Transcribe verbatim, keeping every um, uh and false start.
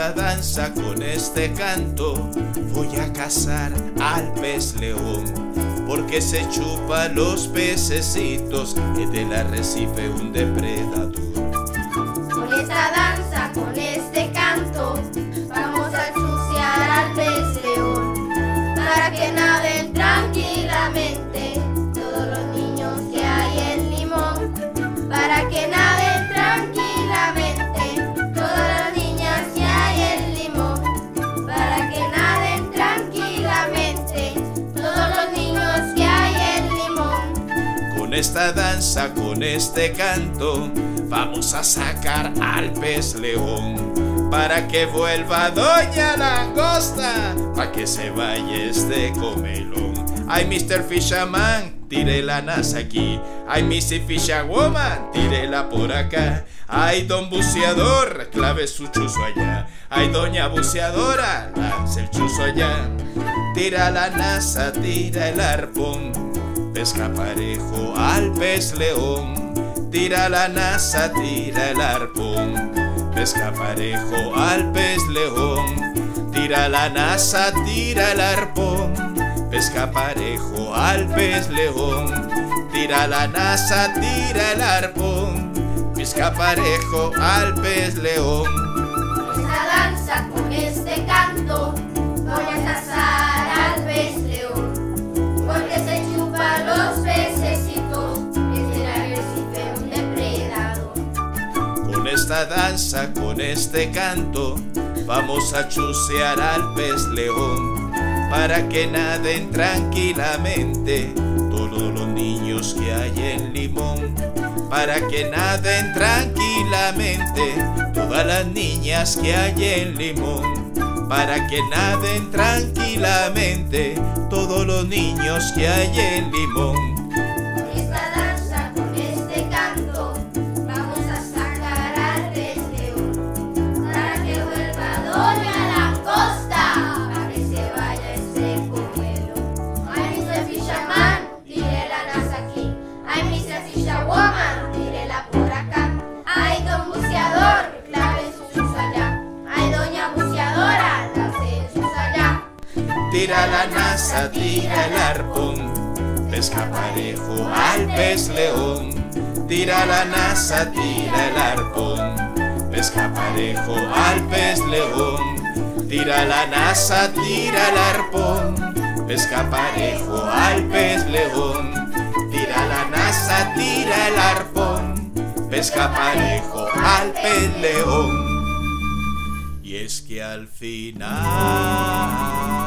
esta danza, con este canto, voy a cazar al pez león, porque se chupa los pececitos y del arrecife un depredador. Con esta danza, con este canto, vamos a ensuciar al pez león, para que naden tranquilamente todos los niños que hay en Limón, para que naden tranquilamente todas las niñas que hay en Limón, para que naden tranquilamente todos los niños que hay en Limón. Con esta danza, con este canto, vamos a sacar al pez león, para que vuelva Doña Langosta, pa' que se vaya este comelón. Ay, mister Fisherman, tire la nasa aquí. Ay, missy Fisherwoman, tírela por acá. Ay, don buceador, clave su chuzo allá. Ay, doña buceadora, lance el chuzo allá. Tira la nasa, tira el arpón, pesca parejo al pez león. Tira la nasa, tira el arpón, pesca parejo al pez león. Tira la nasa, tira el arpón, pesca parejo al pez león. Tira la nasa, tira el arpón, pesca parejo al pez león. Con esta danza, con este canto, voy a cazar al pez león, porque se chupa los pececitos y es el arrecife un depredador. Con esta danza, con este canto, vamos a chucear al pez león, para que naden tranquilamente todos los niños que hay en Limón, para que naden tranquilamente todas las niñas que hay en Limón, para que naden tranquilamente todos los niños que hay en Limón. Con esta danza, con este canto, vamos a sacar al pez león, para que vuelva Doña Langosta, para que se vaya ese comelón. Ay, mister Fisherman, tire la nasa aquí. Ay, mister Fisherwoman, tírela por acá. Ay, don buceador, clave su chuzo allá. Ay, doña buceadora, lance el chuzo allá. Tira la nasa, tira el arpón, pesca parejo al pez león. Tira la nasa, tira el arpón, pesca parejo al pez león. Tira la nasa, tira el arpón, pesca parejo al pez león. Tira la nasa, tira el arpón, pesca parejo al pez león. Y es que al final